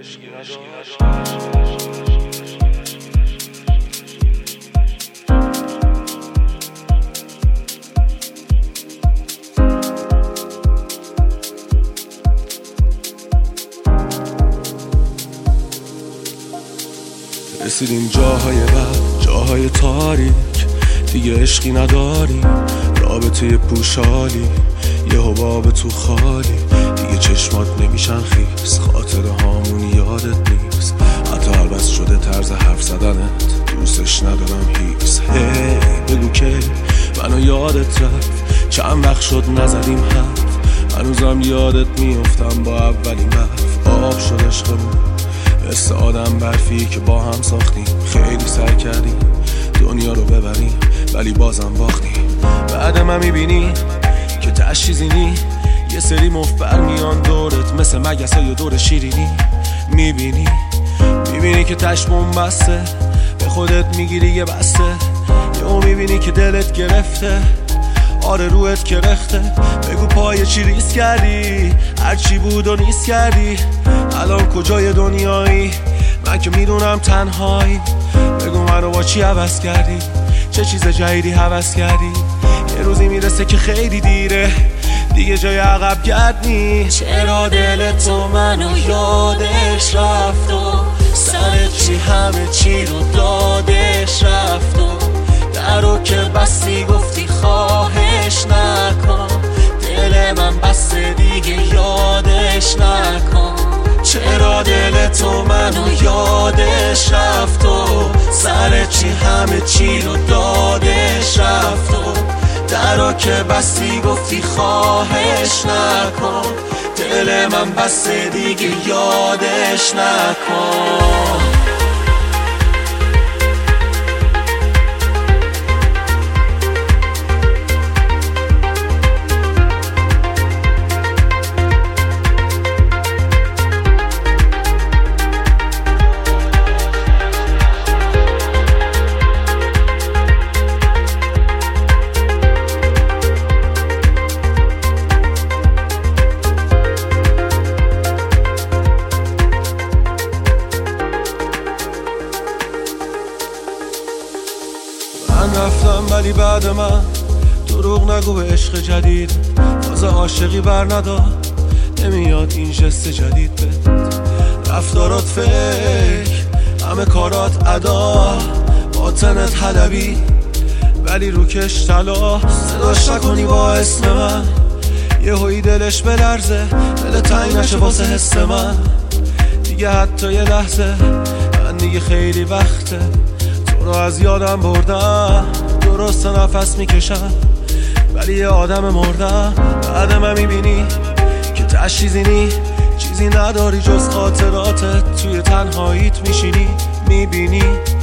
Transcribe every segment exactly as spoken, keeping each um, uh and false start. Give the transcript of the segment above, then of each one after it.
رسیدیم جاهای بد، جاهای تاریک، دیگه عشقی نداری، رابطه پوشالی، یه حباب تو خالی، دیگه چشمات نمیشن خیس، خاطر هامون یادت نیست، حتی عوض شده طرز حرف زدنت، دوستش ندارم هیس. هی بگو که منو یادت رفت، چند وقت شد نزدیم حرف، هنوزم یادت میافتم با اولین برف، آب شد عشقمون مثل آدم برفی که با هم ساختیم، خیلی سعی کردیم دنیا رو ببریم ولی بازم باختیم. بعد من میبینی که تش چیزی نی، یه سری مفبر میان دورت مثل مگسای دور شیرینی، میبینی میبینی که تش بسته، به خودت میگیری یه بسته، یهو میبینی که دلت گرفته، آره روحت کرخته، بگو پای چی ریس کردی، هرچی بود و نیست کردی، الان کجای دنیایی، من که میدونم تنهایی، بگو منو با چی عوض کردی، چه چیز جدیدی هوس کردی، یه روزی میرسه که خیلی دیره، دیگه جای عقب گرد نیست. چرا دل تو منو یادش رفت و سر چی همه چی رو دادش رفت و درو که بستی گفتی خواهش نکن، دل من بسته دیگه یادش نکن. چرا دل تو منو یادش رفت و سر چی همه چی رو دادش رفت و درو که بستی گفتی خواهش نکن، دل من بسته دیگه یادش نکن. من رفتم ولی بعد من دروغ نگو به عشق جدید، تازه عاشقی بر ندار، نمیاد این جست جدید بد، رفتارات فکر، همه کارات ادا، باطنت حلبی ولی روکش طلا، صداش نکنی با اسم من، یه هایی دلش بلرزه، دل تنگ نشه واسه حس من، دیگه حتی یه لحظه، من دیگه خیلی وقته تو رو از یادم بردم، درست نفس میکشم ولی یه آدم مردم. بعد من میبینی که تش چیزی نی، چیزی نداری جز خاطراتت، توی تنهاییت میشینی، میبینی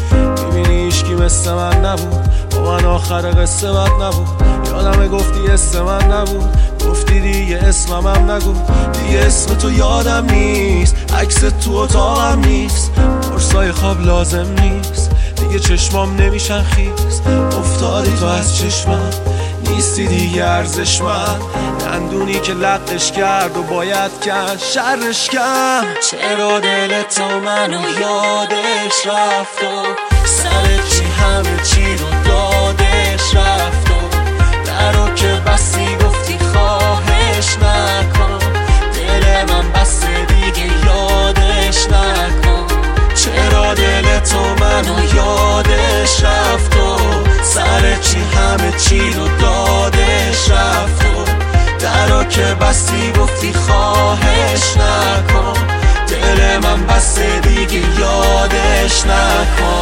میبینی عشقی مثل من نبود، با من آخر قصه بد نبود، یادم گفتی اسم من نبود، گفتی دیگه اسمم نگو، دیگه اسم تو یادم نیست، عکس تو اتاقم نیست، قرصای خواب لازم نیست، دیگه چشمام نمیشن خیس، افتادی تو از چشمم، نیستی دیگه ارزشمند، دندونی که لقش کرد و باید کرد شرش کرد. چرا دل تو منو یادش رفت و سر چی همه چی رو دادش رفت و درو که بستی گفتی خواهش نکن، دل من بسته دیگه یادش نکن. چرا دل تو منو یادش رفت و سر چی همه چی رو دادش رفت و درو که بستی گفتی خواهش نکن، دل من بسته دیگه یادش نکن.